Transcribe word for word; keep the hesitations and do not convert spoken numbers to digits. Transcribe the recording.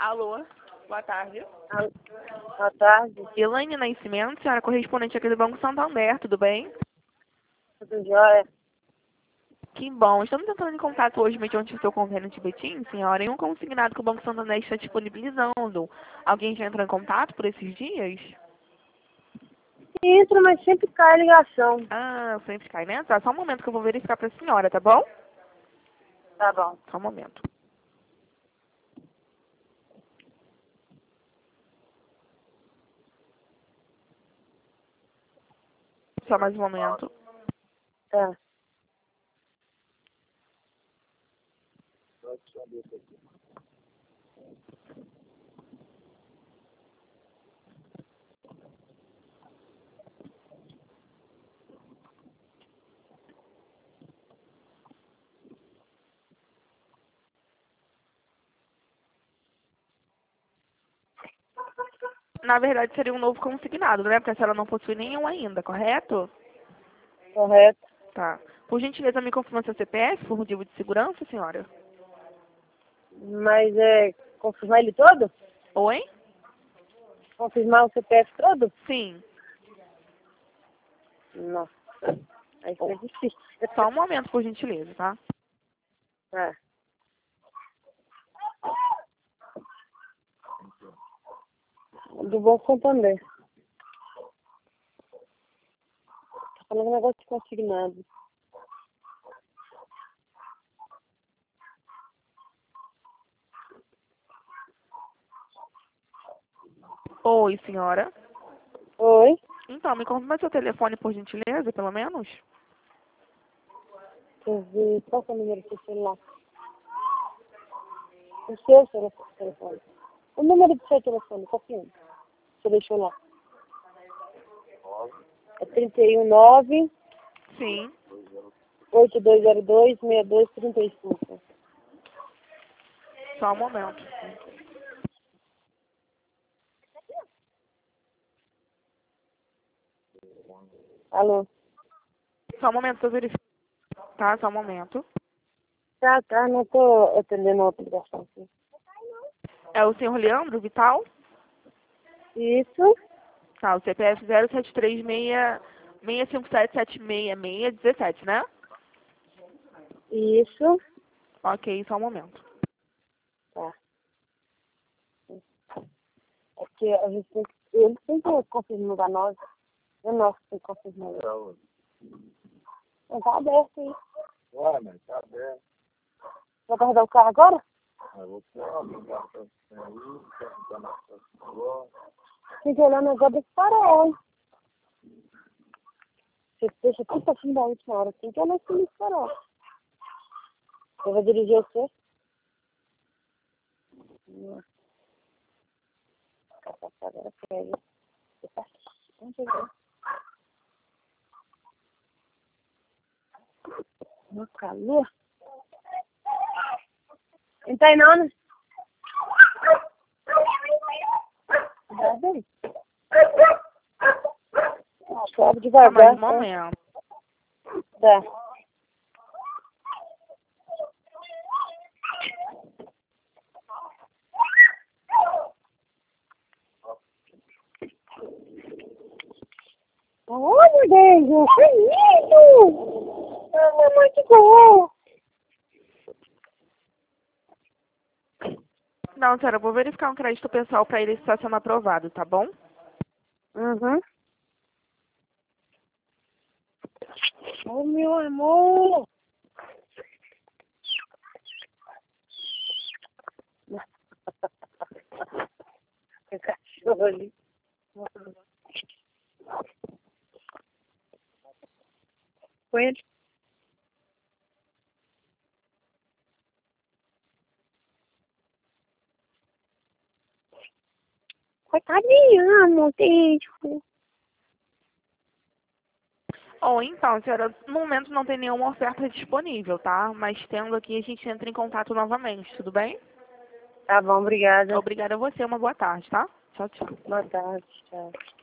Alô, boa tarde. Alô, boa tarde, Elaine Nascimento, senhora correspondente aqui do Banco Santander, tudo bem? tudo jóia? Que bom. Estamos entrando em contato hoje mediante o seu convênio de Betim, senhora, em um consignado que o Banco Santander está disponibilizando. Alguém já entrou em contato por esses dias? Entra, mas sempre cai a ligação. Ah, sempre cai, né? Tá, só um momento que eu vou verificar para a senhora, tá bom? Tá bom. Só um momento. Só mais um momento. Tá. Na verdade, seria um novo consignado, né? Porque a senhora não possui nenhum ainda, correto? Correto. Tá. Por gentileza, me confirma seu C P F por motivo de segurança, senhora? Mas é confirmar ele todo? Oi? Confirmar o C P F todo? Sim. Nossa. Aí fica difícil. Só um momento, por gentileza, tá? É. Do Banco Santander. Tá falando um negócio de consignado. Oi, senhora. Oi? Então, me confirma seu telefone, por gentileza, pelo menos? Deixa eu ver. Qual que é o número do seu celular? O seu celu- telefone. O número do seu telefone, qual que é? Você deixou lá. É trinta e um nove, Sim. oito dois zero dois, seis dois três cinco. Só um momento. Alô? Só um momento, eu verifico. Tá, só um momento. Tá, tá, não tô atendendo a outra ligação aqui. É o senhor Leandro Vital? Isso, Tá, o C P F zero sete três seis seis cinco sete sete seis seis um sete, né? isso. Ok, só um momento. Tá. É que a gente tem que... Ele sempre confirma da nós. É nosso que confirma. Não tá aberto aí. Ué, mas tá aberto. Vai guardar o carro agora? Eu vou pegar o carro pra você aí, perguntar na sua rua. Tem que olhar no negócio desse farol. Você deixa tudo pra fim da última hora. Tem que olhar esse farol. Eu vou dirigir você. Nossa, agora pega. Você tá aqui. Vamos ver. No calor. Não tá aí não, né? Dá bem. Sobe Só devagar. mais um Tá? momento. Tá. Olha, Deus, que lindo! Ah, mamãe, que bom! Não, senhora, eu vou verificar um crédito pessoal para ele estar sendo aprovado, tá bom? Uhum. Oh, meu amor! Tem cachorro ali. Põe ele. Coitadinho, amor, deixa. Ou então, senhora, no momento não tem nenhuma oferta disponível, tá? Mas tendo aqui, a gente entra em contato novamente, tudo bem? Tá bom, obrigada. Obrigada a você, uma boa tarde, tá? Tchau, tchau. Boa tarde, tchau.